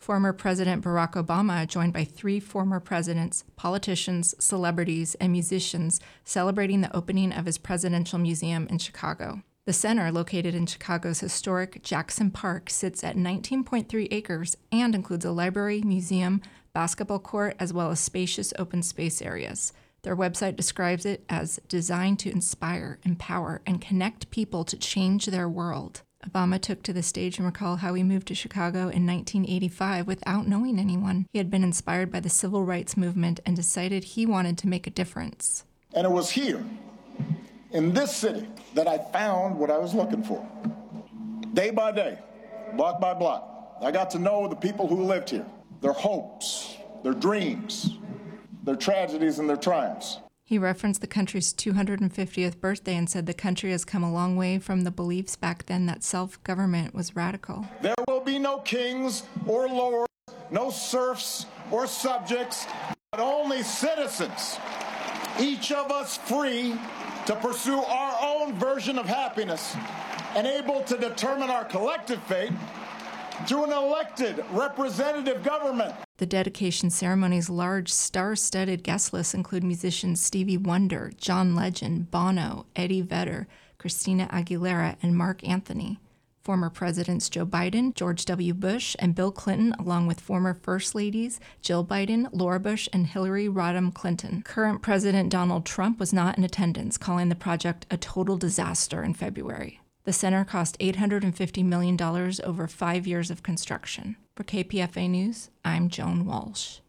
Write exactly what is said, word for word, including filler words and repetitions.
Former President Barack Obama, joined by three former presidents, politicians, celebrities, and musicians, celebrating the opening of his presidential museum in Chicago. The center, located in Chicago's historic Jackson Park, sits at nineteen point three acres and includes a library, museum, basketball court, as well as spacious open space areas. Their website describes it as designed to inspire, empower, and connect people to change their world. Obama took to the stage and recalled how he moved to Chicago in nineteen eighty-five without knowing anyone. He had been inspired by the civil rights movement and decided he wanted to make a difference. And it was here, in this city, that I found what I was looking for. Day by day, block by block, I got to know the people who lived here, their hopes, their dreams, their tragedies and their triumphs. He referenced the country's two hundred fiftieth birthday and said the country has come a long way from the beliefs back then that self-government was radical. There will be no kings or lords, no serfs or subjects, but only citizens, each of us free to pursue our own version of happiness and able to determine our collective fate through an elected representative government. The dedication ceremony's large star-studded guest list include musicians Stevie Wonder, John Legend, Bono, Eddie Vedder, Christina Aguilera, and Mark Anthony. Former Presidents Joe Biden, George W. Bush, and Bill Clinton, along with former First Ladies Jill Biden, Laura Bush, and Hillary Rodham Clinton. Current President Donald Trump was not in attendance, calling the project a total disaster in February. The center cost eight hundred fifty million dollars over five years of construction. For K P F A News, I'm Joan Walsh.